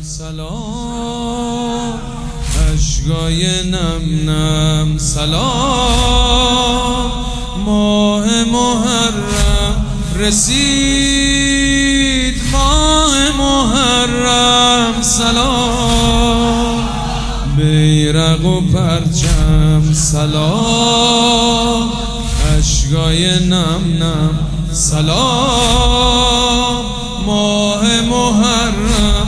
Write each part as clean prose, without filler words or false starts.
سلام اشکای نم نم سلام ماه محرم رسید ماه محرم سلام بیرق و پرچم سلام اشکای نم نم سلام ماه محرم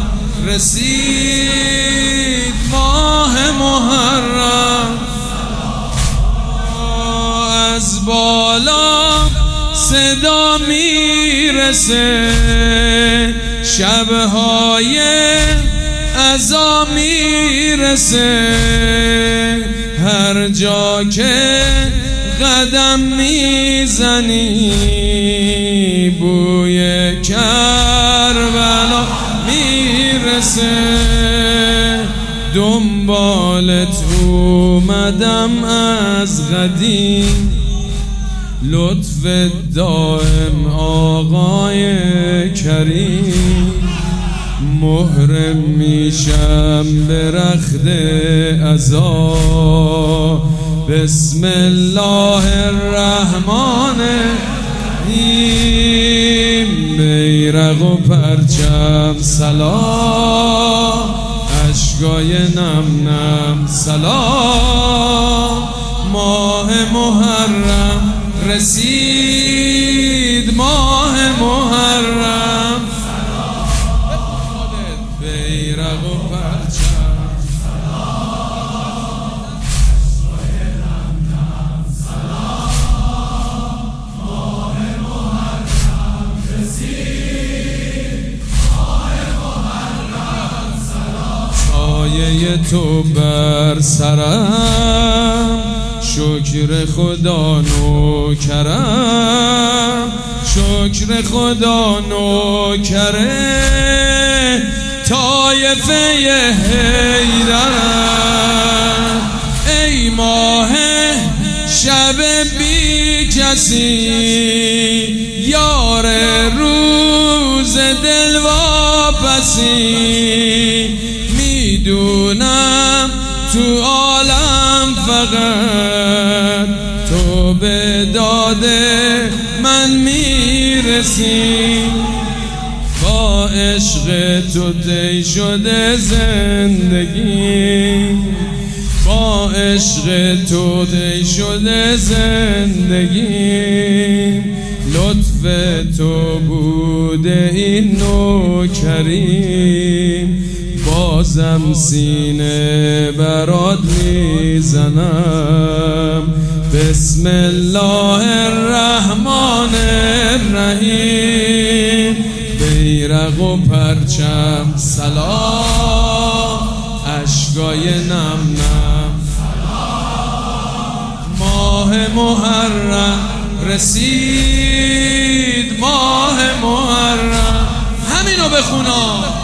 رسید ماه محرم از بالا صدا میرسه شبهای عزا میرسه هر جا که قدم میزنی بوی کربلا میرسه دنبالت اومدم از قدیم لطف دائم آقای کریم محرم میشم به رخت عزا بسم الله الرحمن الرحیم بیرق و پرچم سلام اشکای نم نم سلام ماه محرم رسید ماه محرم بیرق و پرچم اشکای نم نم سلام ماه محرم رسید ماه محرم سلام سایه تو بر سرم شکر خدا نوکرم شکر خدا نوکره طایفه حیدرم ای ماه شب بی کسی یار روز دل واپسی میدونم تو عالم فقط تو به داد من میرسی با عشق تو طی شده زندگی با عشق تو طی شده زندگی لطف تو بوده این نوکریم بازم سینه برات میزنم بسم الله الرحمن الرحیم بیرق و پرچم سلام اشکای نم نم ماه محرم رسید ماه محرم همینو بخونا